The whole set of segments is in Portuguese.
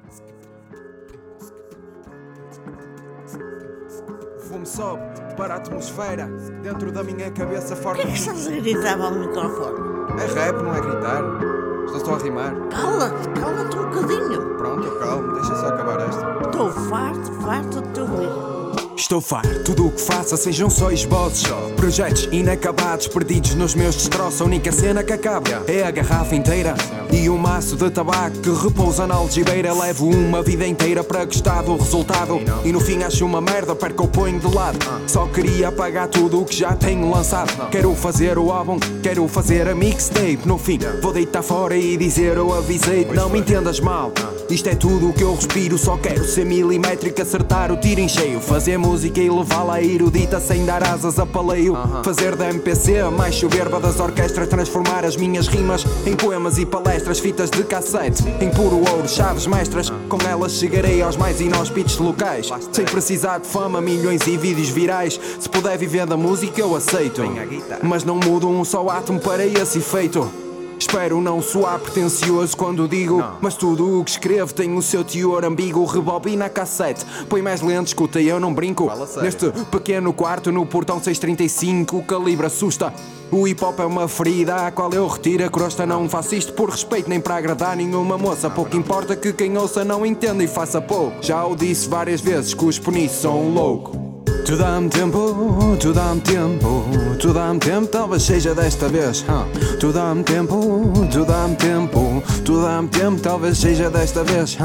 O fumo sobe para a atmosfera. Dentro da minha cabeça O forma. que é que estás a gritar ao microfone? É rap, não é gritar. Estou só a rimar. Cala-te um bocadinho. Pronto, calmo, deixa só acabar esta. Estou farto de te ouvir. Estou farto, tudo o que faça sejam só esboços. Projetos inacabados, perdidos nos meus destroços. A única cena que acaba é a garrafa inteira e um maço de tabaco que repousa na algibeira. Levo uma vida inteira para gostar do resultado e no fim acho uma merda, perco o ponho de lado. Só queria apagar tudo o que já tenho lançado. Quero fazer o álbum, quero fazer a mixtape. No fim vou deitar fora e dizer eu avisei. Não me entendas mal, isto é tudo o que eu respiro. Só quero ser milimétrico, acertar o tiro em cheio. Fazer música e levá-la erudita sem dar asas a paleio. Fazer da MPC a mais soberba das orquestras. Transformar as minhas rimas em poemas e palestras. Fitas de cassete em puro ouro, chaves mestras. Com elas chegarei aos mais inóspitos locais, sem precisar de fama, milhões e vídeos virais. Se puder viver da música eu aceito, mas não mudo um só átomo para esse efeito. Espero não soar pretencioso quando digo, mas tudo o que escrevo tem o seu teor ambíguo. Rebobina a cassete, põe mais lento, escuta e eu não brinco. Neste pequeno quarto no portão 635 o calibre assusta. O hip hop é uma ferida à qual eu retiro a crosta. Não faço isto por respeito nem para agradar nenhuma moça. Pouco importa que quem ouça não entenda e faça pouco. Já o disse várias vezes, cuspo nisso, sou um louco. Tu dá-me tempo, tu dá-me tempo, tu dá-me tempo, talvez seja desta vez. Tu dá-me tempo, tu dá-me tempo, tu dá-me tempo, talvez seja desta vez.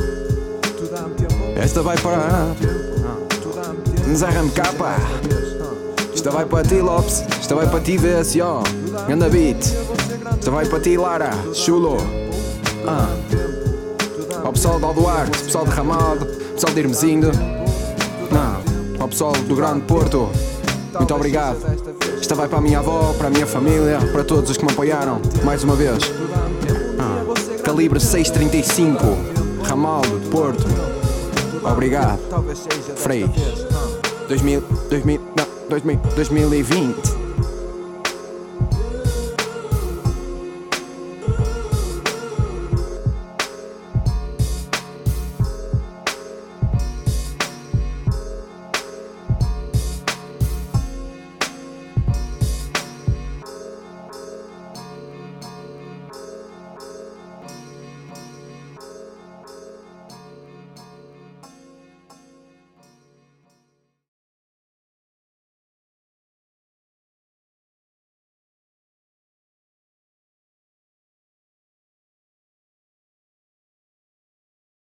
Esta vai para Zerra-me capa. Esta vai para ti, Lopes. Esta vai para ti, VSO. Ganda beat. Esta vai para ti, Lara. Chulo. Ao pessoal de Alduarte, pessoal de Ramalho, pessoal de Irmesindo. Ao pessoal do Grande Porto, muito obrigado. Esta vai para a minha avó, para a minha família, para todos os que me apoiaram, mais uma vez. Calibre 635, Ramalho, Porto. Obrigado. Frei. 2020.